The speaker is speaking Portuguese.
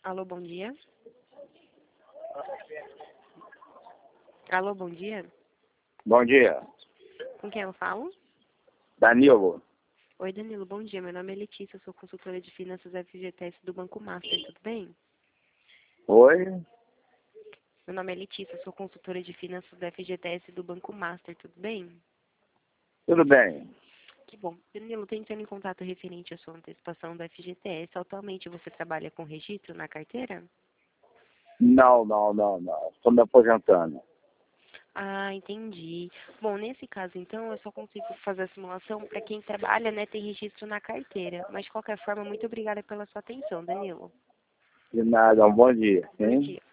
Alô, bom dia. Alô, bom dia. Bom dia, Com quem eu falo? Danilo. Oi, Danilo, bom dia. Meu nome é Letícia, eu sou consultora de finanças FGTS do Banco Master, tudo bem? Oi, Meu nome é Letícia, eu sou consultora de finanças da FGTS do Banco Master, tudo bem? tudo bem? Que bom. Danilo, tô entrando em contato referente à sua antecipação da FGTS. Atualmente você trabalha com registro na carteira? Não. Estou me aposentando. Ah, entendi. Bom, nesse caso, então, eu só consigo fazer a simulação para quem trabalha, né, tem registro na carteira. Mas, de qualquer forma, muito obrigada pela sua atenção, Danilo. De nada, um bom dia. Bom Sim? dia.